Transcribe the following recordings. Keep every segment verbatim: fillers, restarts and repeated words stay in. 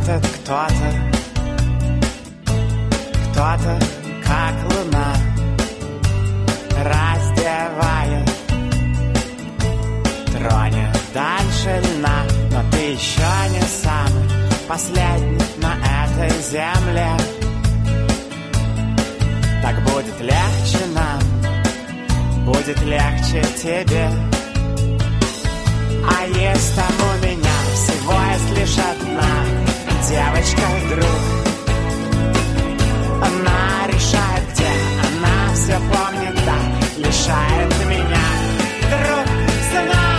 Этот кто-то, кто-то, как луна, раздевает, тронет дальше льна. Но ты еще не самый последний на этой земле. Так будет легче нам, будет легче тебе. А есть там у меня всего есть лишь одна девочка-друг. Она решает, где, она все помнит, да, лишает меня друг сына.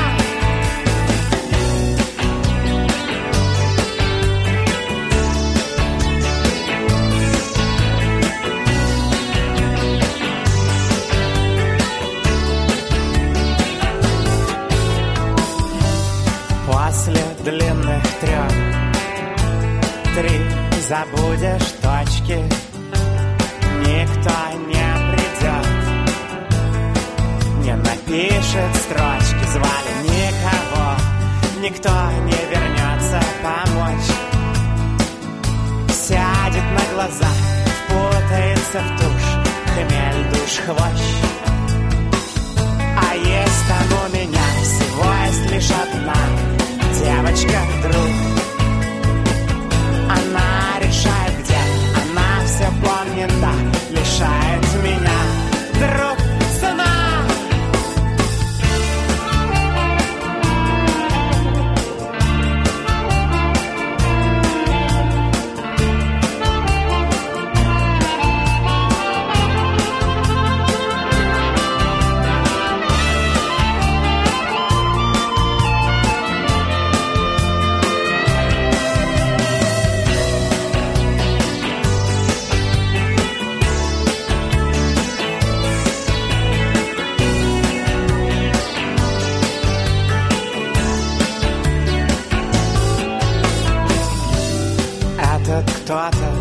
После длинных трех три забудешь точки, никто не придет, не напишет строчки, звали никого, никто не вернется помочь. Сядет на глаза, впутается в тушь, хмель душ хвощ. А есть там у меня всего есть лишь одна девочка-друг. Она решает, где, она все помнит, да, лишает меня друг сына. Кто-то,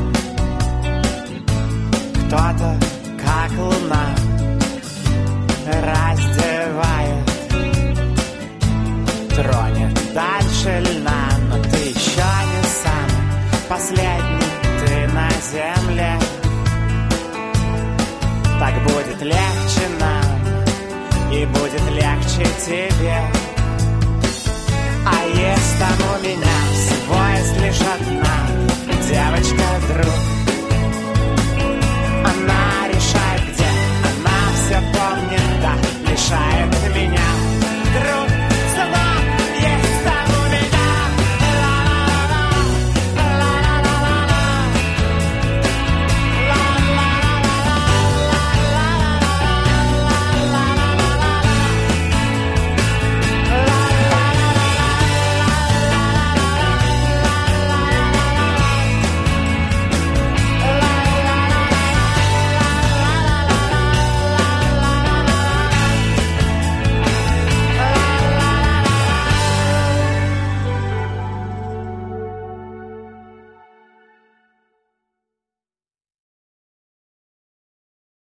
кто-то, как луна, раздевает, тронет дальше льна. Но ты еще не самый последний, ты на земле. Так будет легче нам, и будет легче тебе. А есть там у меня всего есть лишь